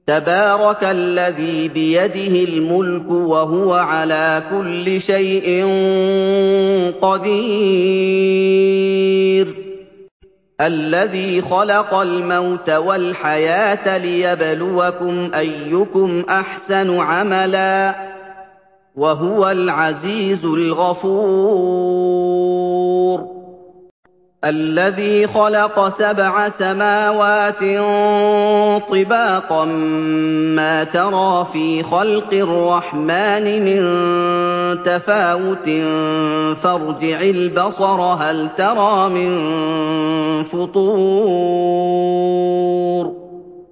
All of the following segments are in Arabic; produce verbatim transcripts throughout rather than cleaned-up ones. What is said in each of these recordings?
تبارك الذي بيده الملك وهو على كل شيء قدير الذي خلق الموت والحياة ليبلوكم أيكم أحسن عملا وهو العزيز الغفور الذي خلق سبع سماوات طباقا ما ترى في خلق الرحمن من تفاوت فارجع البصر هل ترى من فطور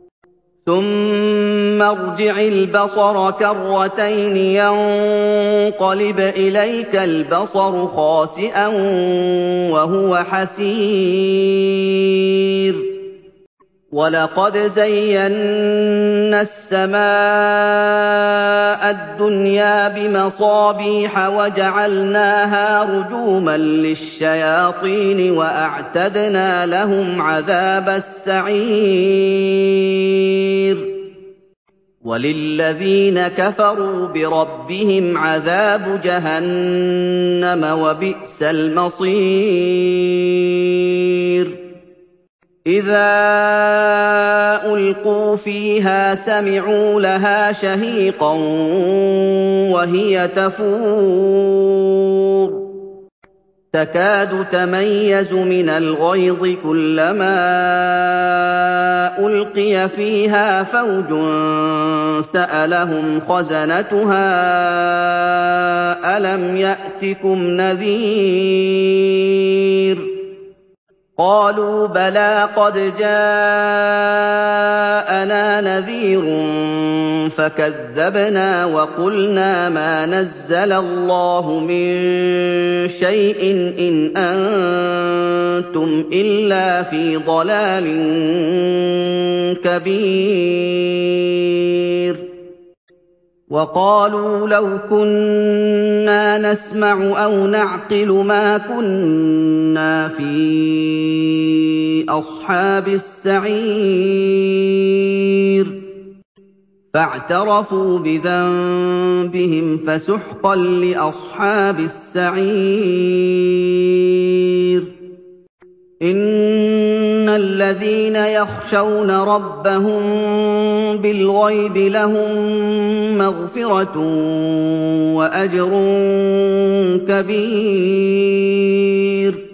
ثم ارجع البصر كرتين ينقلب إليك البصر خاسئا وهو حسير ولقد زينا السماء الدنيا بمصابيح وجعلناها رجوما للشياطين وأعتدنا لهم عذاب السعير وللذين كفروا بربهم عذاب جهنم وبئس المصير إذا ألقوا فيها سمعوا لها شهيقا وهي تفور تكاد تميز من الغيظ كلما ألقي فيها فوج سألهم خزنتها ألم يأتكم نذير قالوا بلى قد جاءنا نذير فكذبنا وقلنا ما نزل الله من شيء إن أنتم إلا في ضلال كبير وقالوا لو كنا نسمع أو نعقل ما كنا في أصحاب السعير فاعترفوا بذنبهم فسحقا لأصحاب السعير إن الذين يخشون ربهم بالغيب لهم مغفرة وأجر كبير